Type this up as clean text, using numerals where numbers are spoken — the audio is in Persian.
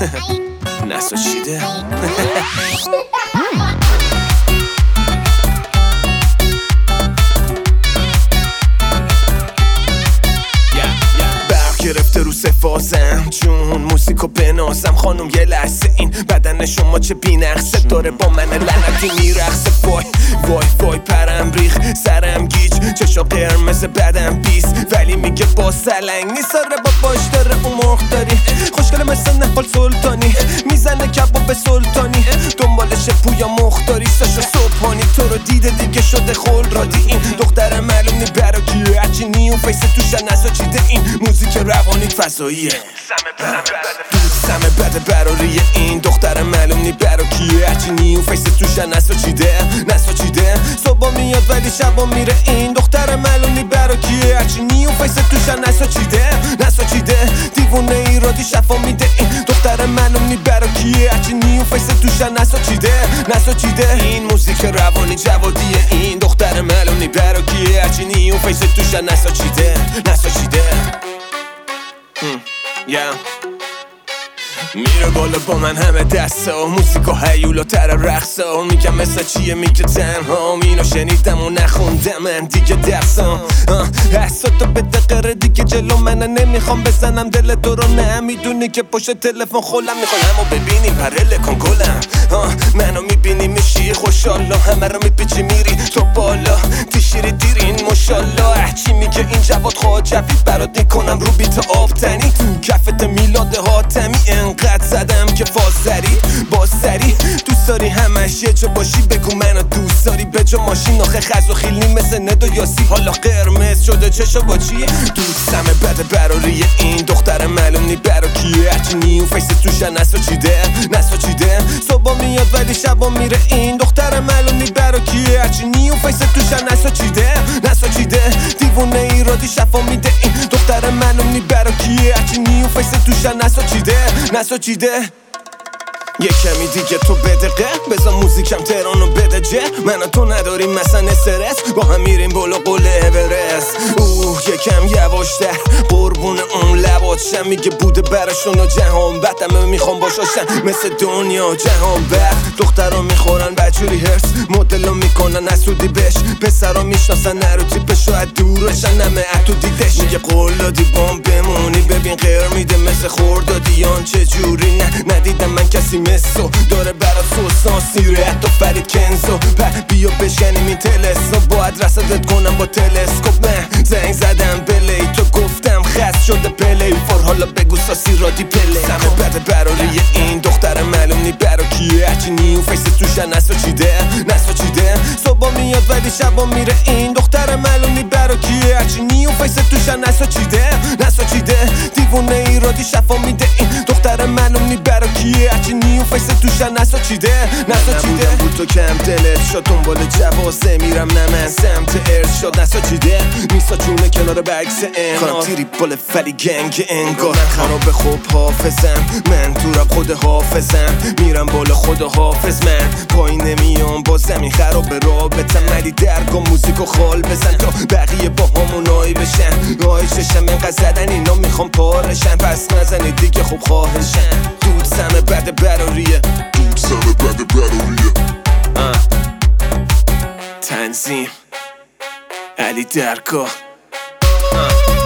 نساچیده گرفته رو سفازم چون موسیقو بنازم خانم یه لحظه این بدن شما چه بی‌نقصه داره با من لعنتی میرقصه وای وای وای پرم ریخ سرم گیج چشا قرمز بدم بیس ولی میگه با سلنگ نیست با باش داره اون مرغ داری خوشگله مثل نهال سلطانی میزنه کباب سلطانی دنبالش پویا مختاری ساشا صبحانی تو رو دیده دیگه شده خل رادی این دختر معلوم نی براکیه هرچی نیون فیس توشن نساچیده این موزیک روانی فضاییه سمه بده براریه این دختر معلوم نی براکیه هرچی نیون فیس توشن نساچیده صبح میاد ولی شبا میره این دختر معلوم نی براکیه هرچی نیون فیس توشن نساچیده دیوونه ایرادی شفا میده این دختر معلوم نی براکیه هرچی نیون فیس توشن نساچیده این موزیک روانی جوادیه این دختر معلوم نی براکیه هرچی نیون فیس توشن نساچیده میره بالا با من همه دستا موسیقا هیولا تر رقصا میگم مثل چیه میگه تنها اینو شنیدم و نخوندم من دیگه درسام حساتو به دقیقه دیگه جلو من نمیخوام بزنم دل تو رو نمیدونی که پشت تلفن خولم میخوام همو ببینی پرله کن گلم منو میبینی میشی خوشحالا همه رو میپیچی میری تو بالا تیشیری دیرین ماشالله چی میگه این جواد خواجوی برات میکنم رو بیت آبتنی کفت میلاد حاتمی انقدر زدم که با سری دوست داری همش یه جا باشی بگو منو دوست داری به جا ماشین آخه خز و خیلی مثل ند و یاسی حالا قرمز شده چشا با چیه دوستم بده براریه این دختر معلوم نی براکیه هرچی نیون فیس توشن نساچیده صبح میاد ولی شبا میره این دختر معلوم نی براکیه هرچی نیون فیس توشن نساچیده دیوونه ایرادی شفا میده این دختر معلوم نی براکیه هرچی نیون فیس توشن نساچیده یه کمی دیگه تو بدقه بذار موزیکم تهرانو بده جه من تو نداریم مثلا استرس با هم میریم بالا قله اورست یکم یواشتر قربون اون لباتشم میگه بوده برشون و جهان بعد همه میخوام باشاشن مثل دنیا جهان بعد دخترها میخورن بچوری هرس مدلو میکنن اسودی بش پسرها میشناسن نرو تیپش شاید دورشن همه اتو دیدش میگه قلادی بام بمونی ببین غیر میده مثل خوردادیان چجوری ندیدم من کسی مثل داره برات سوسان سیره حتی فرید کنزو بیا بشنیم این تلسو باید رسدت کنم با تلسکوپ من زنگ زدم بلی تو گفتم خست شده پلی فور حالا بگو ساسی رادی پلی سمه بده براریه این دختر معلوم نی براکیه هرچی نیون فیس توشن نساچیده صبح میاد ولی شبا میره این دختر معلوم نی براکیه هرچی نیون فیس توشن نساچیده دیوونه ایرادی شفا میده این دختر معلوم نی براکیه هرچی نیون فیس توشن نساچیده بود تو کم دلت شد دنبال جوازه میرم نه من سمت ارشاد نساچیده میساچونه کنار بکس کنم تیری بال فلی گنگ انگار من خراب خوب حافظم من تو رب خود حافظم میرم بالا خود حافظ من پایین نمیام با زمین خراب رابطم ولی درگاه موزیکو خال بزن تا بقیه با همونایی بشن آی چشم انقدر زدن اینا میخوام پارشن پس نزنی دیگه خوب خواهشن دود سمه بده براریه تنظیم علی درگاه